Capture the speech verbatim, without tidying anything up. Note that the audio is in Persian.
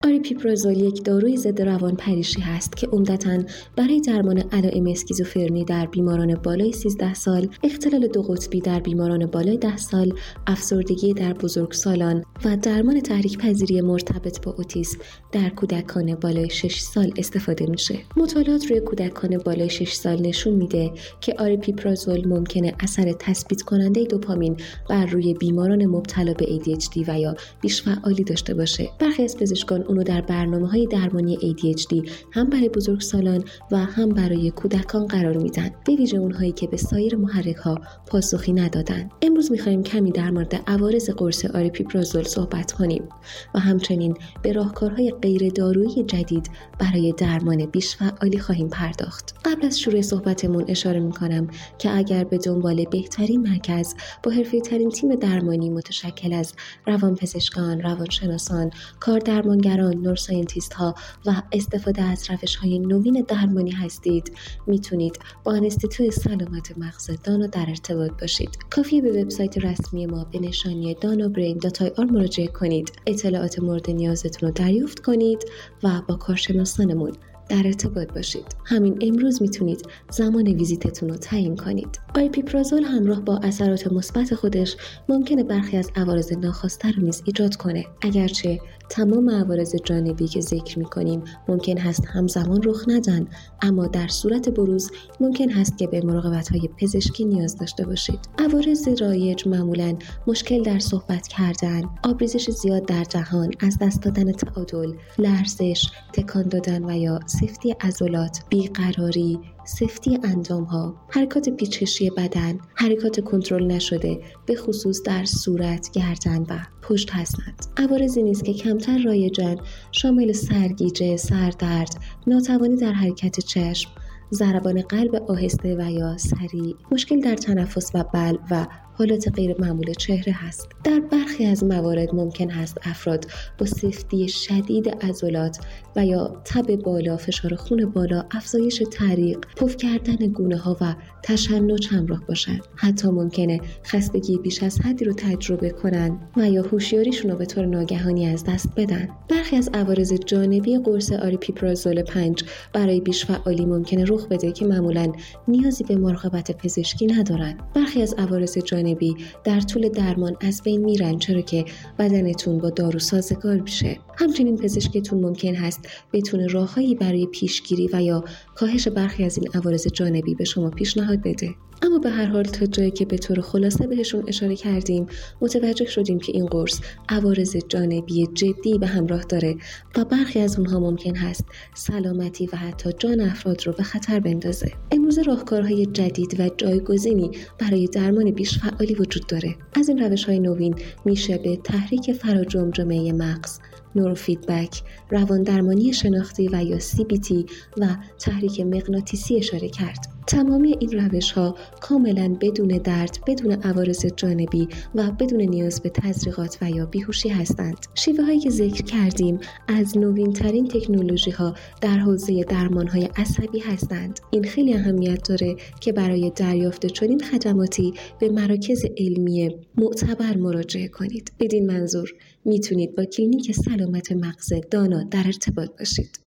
آریپیپرازول یک داروی ضد روانپریشی هست که عمدتاً برای درمان علائم اسکیزوفرنی در بیماران بالای سیزده سال، اختلال دو قطبی در بیماران بالای ده سال، افسردگی در بزرگسالان و درمان تحریک پذیری مرتبط با اوتیسم در کودکان بالای شش سال استفاده میشه. مطالعات روی کودکان بالای شش سال نشون میده که آریپیپرازول ممکنه اثر تثبیت کننده دوپامین بر روی بیماران مبتلا به ای دی اچ دی و یا بیش‌فعالی داشته باشه. برخی از پزشکان اونو در برنامه‌های درمانی ای دی اچ دی هم برای بزرگسالان و هم برای کودکان قرار میدن، به ویژه اونهایی که به سایر محرک‌ها پاسخی ندادن. امروز می‌خوایم کمی در مورد عوارض قرص آریپیپرازول صحبت کنیم و همچنین به راهکارهای غیر دارویی جدید برای درمان بیش‌فعالی خواهیم پرداخت. قبل از شروع صحبتمون اشاره می‌کنم که اگر به دنبال بهترین مرکز با حرفه‌ای‌ترین تیم درمانی متشکل از روانپزشکان، روانشناسان، کاردرمانگران، نورساینتیست ها و استفاده از روش های نوین درمانی هستید، میتونید با انستیتوی سلامت مغز دانا در ارتباط باشید. کافیه به وبسایت رسمی ما به نشانی دانا برین دات آی آر مراجعه کنید، اطلاعات مورد نیازتون رو دریافت کنید و با کارشناسانمون در ارتباط باشید. همین امروز میتونید زمان ویزیتتون رو تعیین کنید. آریپیپرازول همراه با اثرات مثبت خودش ممکنه برخی از عوارض ناخواسته رو نیز ایجاد کنه. اگرچه تمام عوارض جانبی که ذکر میکنیم ممکن هست همزمان رخ ندن، اما در صورت بروز ممکن هست که به مراقبت‌های پزشکی نیاز داشته باشید. عوارض رایج معمولاً مشکل در صحبت کردن، آبریزش زیاد در دهان، از دست دادن تعادل، لرزش، تکان دادن و یا سفتی عضلات، بیقراری، سفتی اندام‌ها، حرکات پیچشی بدن، حرکات کنترل نشده به خصوص در صورت، گردن و پشت هستند. عوارضی نیست که کمتر رایجن شامل سرگیجه، سردرد، ناتوانی در حرکت چشم، ضربان قلب آهسته و یا سریع، مشکل در تنفس و بلع و حالات غیر معمول چهره هست. در برخی از موارد ممکن هست افراد با سفتی شدید عضلات و یا تب بالا، فشار خون بالا، افزایش تعریق، پف کردن گونه ها و تشنج همراه باشند. حتی ممکنه خستگی بیش از حدی رو تجربه کنن و یا هوشیاریشون رو به طور ناگهانی از دست بدن. برخی از عوارض جانبی قرص آریپیپرازول پنج برای بیش‌فعالی ممکنه رخ بده که معمولاً نیازی به مراقبت پزشکی ندارن. برخی از عوارض جانبی در طول درمان از بین میرن، چرا که بدنتون با دارو سازگار میشه. همچنین پزشکتون ممکن هست بتونه راههایی برای پیشگیری و یا کاهش برخی از این عوارض جانبی به شما پیشنهاد بده. اما به هر حال تا جایی که به طور خلاصه بهشون اشاره کردیم متوجه شدیم که این قرص عوارض جانبی جدی به همراه داره و برخی از اونها ممکن هست سلامتی و حتی جان افراد رو به خطر بندازه. امروز راهکارهای جدید و جایگزینی برای درمان بیش‌فعالی وجود داره. از این روش‌های نوین میشه به تحریک فراجمجمه مغز، نوروفیدبک، روان درمانی شناختی و یا سی بی تی و تحریک مغناطیسی اشاره کرد. تمامی این روش‌ها کاملاً بدون درد، بدون عوارض جانبی و بدون نیاز به تزریقات و یا بیهوشی هستند. شیوه‌هایی که ذکر کردیم از نوین‌ترین تکنولوژی‌ها در حوزه درمان‌های عصبی هستند. این خیلی اهمیت داره که برای دریافت چنین خدماتی به مراکز علمی معتبر مراجعه کنید. بدین منظور میتونید با کلینیک سلامت مغز دانا در ارتباط باشید.